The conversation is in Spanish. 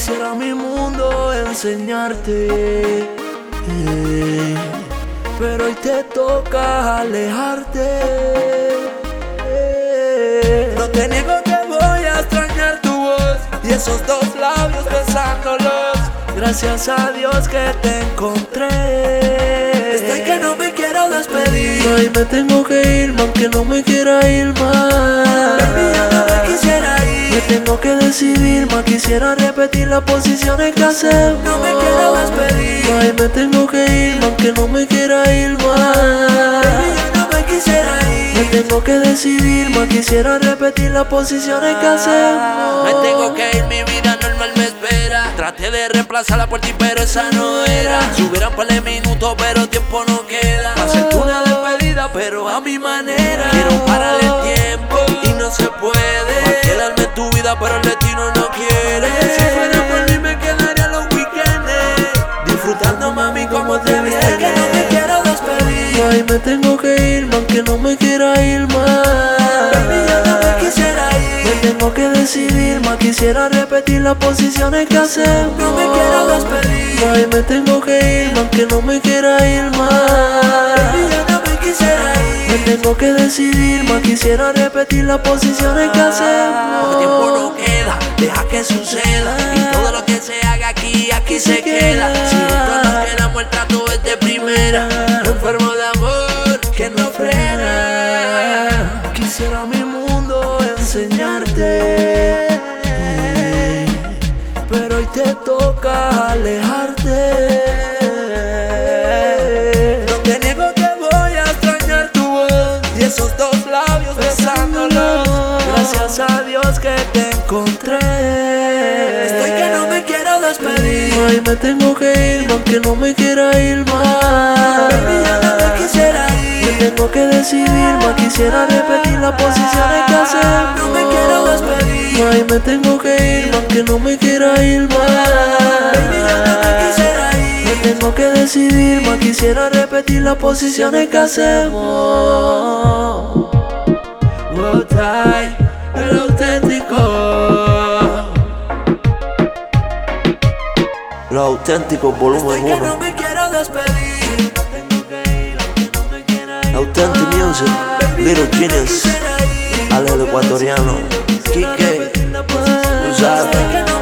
Quisiera mi mundo enseñarte, pero hoy te toca alejarte. No te niego que voy a extrañar tu voz y esos dos labios besándolos. Gracias a Dios que te encontré. Estoy que no me quiero despedir. Ay, me tengo que ir, aunque no me quiera ir más. Baby, ya no me quisiera ir. Me tengo que decidir, más quisiera repetir las posiciones que hacemos. No me quiero despedir. Ay, me tengo que ir, aunque no me quiera ir más. Baby, ya no me quisiera ir. Me tengo que decidir, más quisiera repetir las posiciones que hacemos. Me tengo que ir, mi vida normal me espera. Traté de reemplazarla por ti, pero esa no era. Subieron un par de minutos, pero tiempo no queda. Hacerte una despedida, pero a mi manera. Quiero parar el tiempo y no se puede. Va a quedarme en tu vida, pero el destino no quiere. Si fuera por mí me quedaría los weekends disfrutando, mami, como te vienes. Es que no me quiero despedir. Ay, me tengo que ir, aunque no me quiera ir más. Baby, ya no me quisiera ir. Me tengo que decidir, más quisiera repetir las posiciones que hacemos. No me quiero despedir. Ay, me tengo que ir, aunque no me quiera ir más. Baby, ya no me quisiera ir. Me tengo que decidir, más quisiera repetir las posiciones que hacemos. Porque tiempo no queda, deja que suceda. Y todo lo que se haga aquí, aquí se queda. Si esto nos quedamos, el trato es de primera. Enfermo de amor que no frena. Quisiera mi mundo enseñarte, pero hoy te toca alejarte. No te niego que voy a extrañar tu voz y esos dos labios besándolos. Gracias a Dios que te encontré. Estoy que no me quiero despedir. Ay, me tengo que ir, aunque no me quiera ir más. Baby, ya no me quisiera ir. Me tengo que decidir, más quisiera repetir las posiciones que hacemos. No me quiero despedir. Ay, me tengo que ir, aunque no me quiera ir más. Baby, ya no me quisiera ir. Me tengo que decidir, más quisiera repetir las posiciones que hacemos. Wotai, el auténtico. Los Auténticos, volumen Estoy que 1. no me quiero despedir. Authentic Music, Little Genius, Ale el ecuatoriano, Kike, tú sabes.